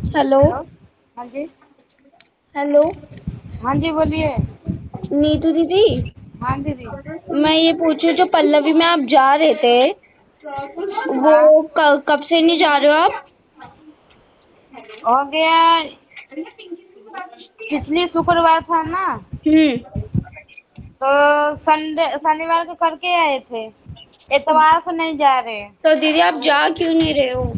Hello. Hello. हाँ जी। Hello. हाँ जी, बोलिए। नीतू दीदी, हाँ दीदी। मैं ये पूछूं जो पल्लवी में आप जा रहे थे वो हाँ, कब से नहीं जा रहे हो आप? हो गया। पिछली शुक्रवार था ना, तो संडे शनिवार को करके आए थे। इतवार को नहीं जा रहे। तो दीदी आप जा क्यों नहीं रहे हो?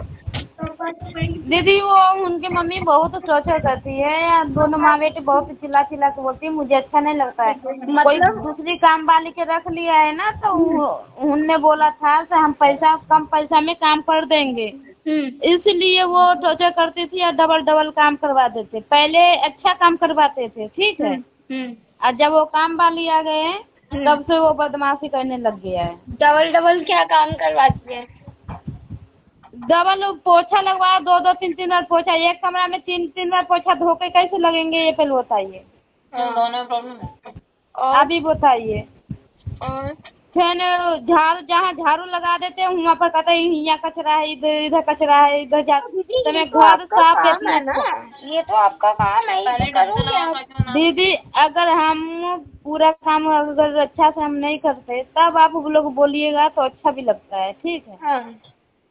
दीदी वो उनकी मम्मी बहुत टॉर्चर करती है यार, दोनों माँ बेटे बहुत चिल्ला चिल्ला के बोलती है, मुझे अच्छा नहीं लगता है। कोई मतलब। दूसरी काम वाली के रख लिया है ना, तो उनने बोला था कि हम पैसा कम पैसा में काम कर देंगे, हम्म। इसलिए वो टॉर्चर करती थी और डबल डबल काम करवा देते। पहले अच्छा काम करवाते थे, ठीक है। हम्म। हम्म। और जब वो काम वाली आ गए हैं, हम्म। तब से वो बदमाशी करने लग गया है। डबल डबल क्या काम करवाती है? डबल पोछा लगवाया, दो दो तीन तीन बार पोछा, एक कमरा में तीन तीन बार पोछा धो के कैसे लगेंगे, ये पहले बताइए। दोनों में प्रॉब्लम है। और अभी बताइए। और फिर झाड़ू, जहाँ झाड़ू लगा देते हैं वहाँ पर कहते हैं यहाँ कचरा है, इधर इधर कचरा है, इधर जा। दीदी तो ये मैं तो घर आपका साफ काम इतना है ना, ये तो आपका काम है, ये तो करोगे आप। दीदी, अगर हम पूरा काम अगर अच्छा से हम नहीं करते, तब आप लोग बोलिएगा तो अच्छा भी लगता है, ठीक है। हाँ।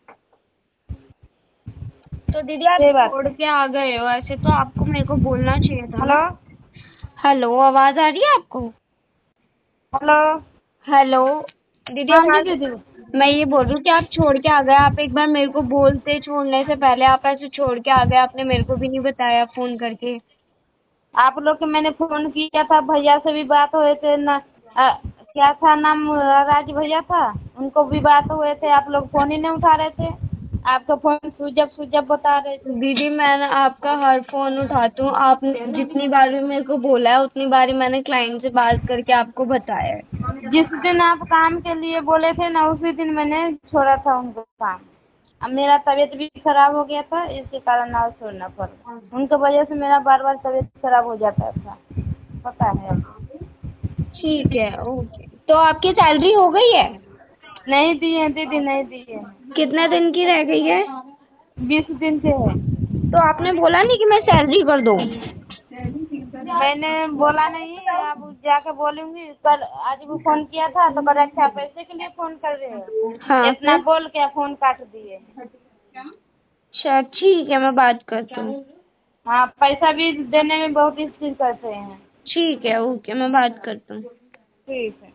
तो दीदी आप ये बात छोड़ है। के आ गए हो, ऐसे तो आपको मेरे को बोलना चाहिए था हेलो। ना। हेलो, आवाज आ रही है आपको? हेलो। हेलो दीदी, हाँ जी आवाज। दीदी। मैं ये बोल रही हूँ कि आप छोड़ के आ गए, आप एक बार मेरे को बोलते छोड़ने से पहले, आप ऐसे छोड़ के आ गए, आपने मेरे को भी नहीं बताया फोन करके। आप लोग के मैंने फोन किया था, भैया से भी बात हुए थे ना। क्या था नाम, राज भैया था, उनको भी बात हुए थे, आप लोग फोन ही नहीं उठा रहे थे। आपका फोन स्विच ऑफ बता रहे थे। दीदी मैंने आपका हर फोन उठाती हूँ, आपने जितनी बार भी मेरे को बोला है उतनी बार ही मैंने क्लाइंट से बात करके आपको बताया है। जिस दिन आप काम के लिए बोले थे ना, उसी दिन मैंने छोड़ा था उनको काम। अब मेरा तबीयत भी खराब हो गया था, इसके कारण आज छोड़ना पड़ा। उनके वजह से मेरा बार बार तबीयत खराब हो जाता था, पता है आपको। ठीक है, ओके। तो आपकी सैलरी हो गई है? नहीं दिए दीदी, नहीं दिए। कितने दिन की रह गई है? 20 दिन से है। तो आपने बोला नहीं कि मैं सैलरी कर दूँ? मैंने बोला नहीं, अब जाके बोलूंगी। कल आज भी फोन किया था तो कल अच्छा पैसे के लिए फोन कर रहे हो, हाँ इतना फिर। बोल के फोन काट दिए। अच्छा ठीक है, मैं बात करती हूँ। हाँ, पैसा भी देने में बहुत स्थिर करते हैं। ठीक है, ओके, मैं बात करती हूँ। ठीक है।